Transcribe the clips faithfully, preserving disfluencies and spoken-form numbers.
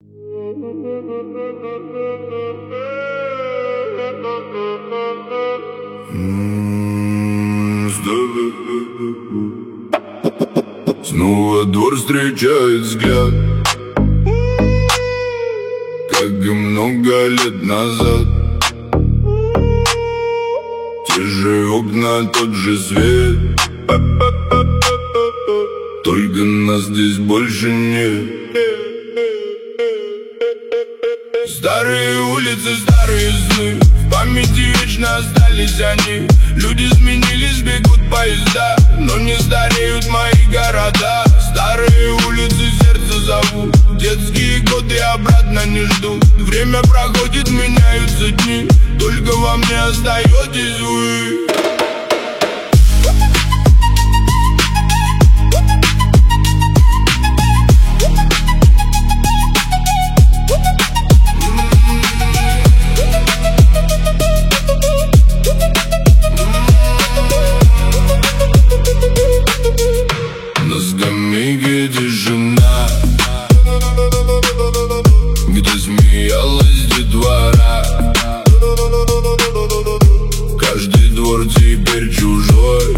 Снова двор встречает взгляд, как и много лет назад. Те же окна, тот же свет, только нас здесь больше нет. Старые улицы, старые сны, в памяти вечно остались они. Люди сменились, бегут поезда, но не стареют мои города. Старые улицы сердце зовут, детские годы обратно не ждут. Время проходит, меняются дни, только во мне остаетесь вы. На скамейке тишина, где смеялась детвора. Каждый двор теперь чужой,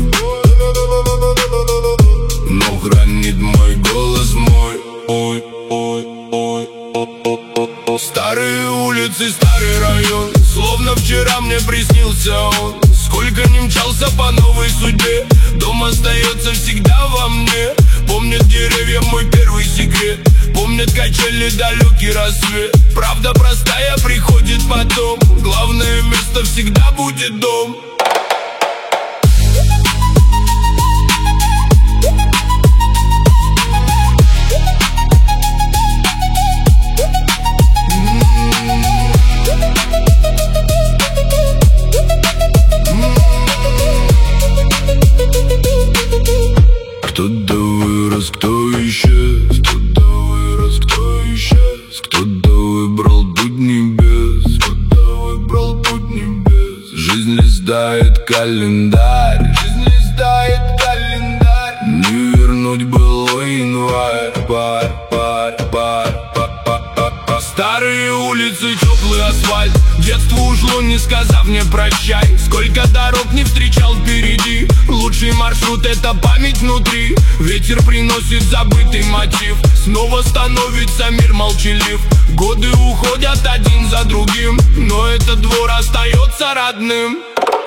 но хранит мой голос мой. Ой, ой, ой, ой, ой, ой. Старые улицы, старый район, словно вчера мне приснился он. Сколько не мчался по новой судьбе, дом остается всегда во мне. Помнят деревья мой первый секрет, помнят качели далекий рассвет. Правда простая приходит потом, главное место всегда будет дом. Кто-то вырос, кто исчез, кто-то вырос, кто исчез, кто-то выбрал путь небес, кто-то выбрал путь небес. Жизнь листает календарь, жизнь листает календарь. Не вернуть былой январь, парь, парь, парь, парь, парь, парь. Старые улицы, теплый асфальт, детство ушло, не сказав мне прощай. Сколько дорог не встречал впереди, лучший маршрут — это память внутри. Ветер приносит забытый мотив, снова становится мир молчалив. Годы уходят один за другим, но этот двор остается родным.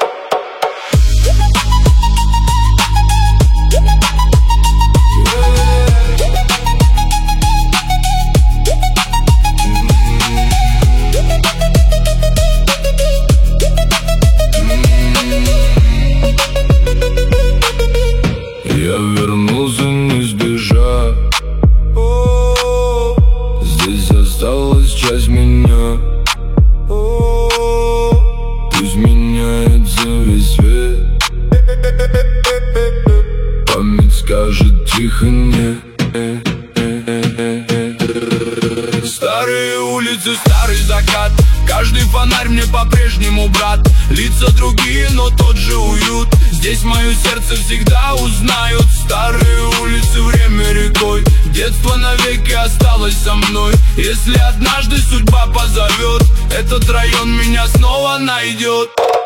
Я вернулся, не сбежав. Здесь осталась часть меня. Пусть меняется весь свет, память скажет тихо не. Старые улицы, старый закат, каждый фонарь мне по-прежнему брат. Лица другие, но тот же уют, здесь мое сердце всегда узнают. Старые улицы, время рекой, детство навеки осталось со мной. Если однажды судьба позовет, этот район меня снова найдет.